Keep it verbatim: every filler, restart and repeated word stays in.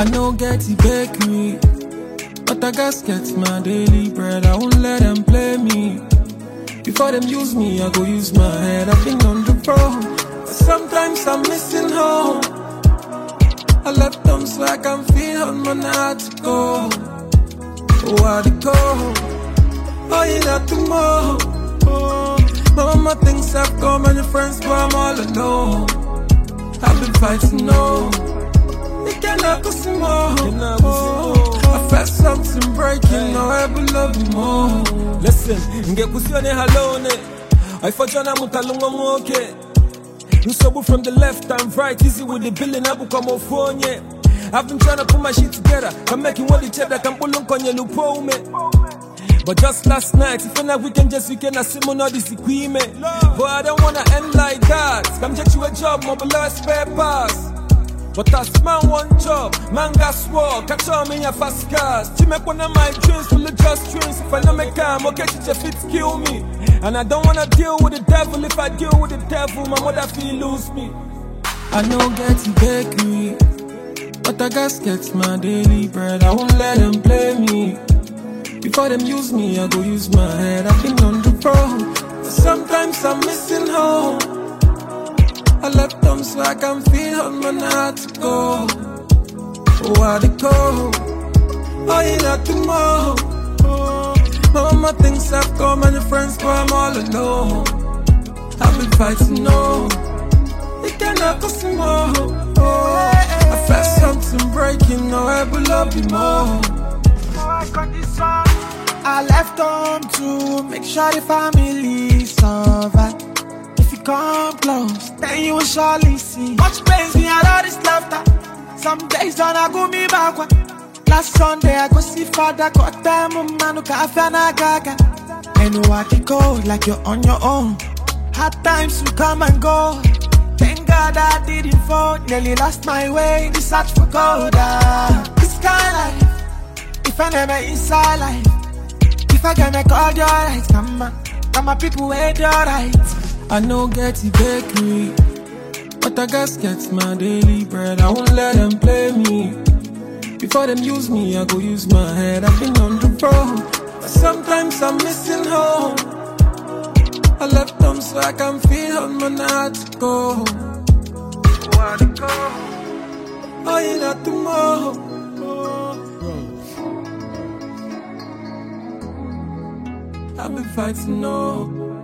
I know get the bakery, but I guess get my daily bread. I won't let them play me. Before them use me, I go use my head. I've been on the road, sometimes I'm missing home. I left them so I can feel on my night to go. Oh, I to go. Oh, you not tomorrow. Oh, my mama thinks I've come and your friends, but I'm all alone. I've been fighting, no. You cannot go some more. Oh, I felt something breaking, now I will love you more. Listen, nge kusione halone. I fought Jana Mutalunga Moke. You sober from the left and right, easy with the billing, I become a phone, yeah. I've been trying to put my shit together. I'm making what each other can pull on your lupo me. But just last night, if not we can just we can assume all this equipment. But I don't wanna end like that. Come get you a job, mobilize spare parts. But that's man one job, man got swore, catch on me a fast cars. To make one of my dreams full of just dreams. If I don't make time, okay, your fit kill me. And I don't wanna deal with the devil. If I deal with the devil, my mother feel lose me. I know get the bakery, but I guess get my daily bread. I won't let them play me. Before them use me, I go use my head. I've been on the road, sometimes I'm missing home. I left them so I can feel on my night to go. Oh, I to go. Oh, you not tomorrow. Oh, my mama thinks I've come and your friends, but I'm all alone. I've been fighting, no. You cannot go some more. Oh, I felt something breaking, now I will love you more. I left home to make sure the family survive. If you come close, then you will surely see much pains me and all this laughter. Some days on I go me backward. Last Sunday I go see father, got them a man who can't find a gaga. And what it go like you're on your own. Hard times will come and go. Thank God I didn't fall. Nearly lost my way in the search for gold. Ah, this kind of life, if I never inside life. If I can make all your right, come on, come on, people wait your right. I know get the bakery, but I guess get my daily bread. I won't let them play me. Before them use me, I go use my head. I've been on the road, sometimes I'm missing home. I left them so I can feel on my night to go. Oh, I to go. Oh, you not tomorrow. I've been fighting, no.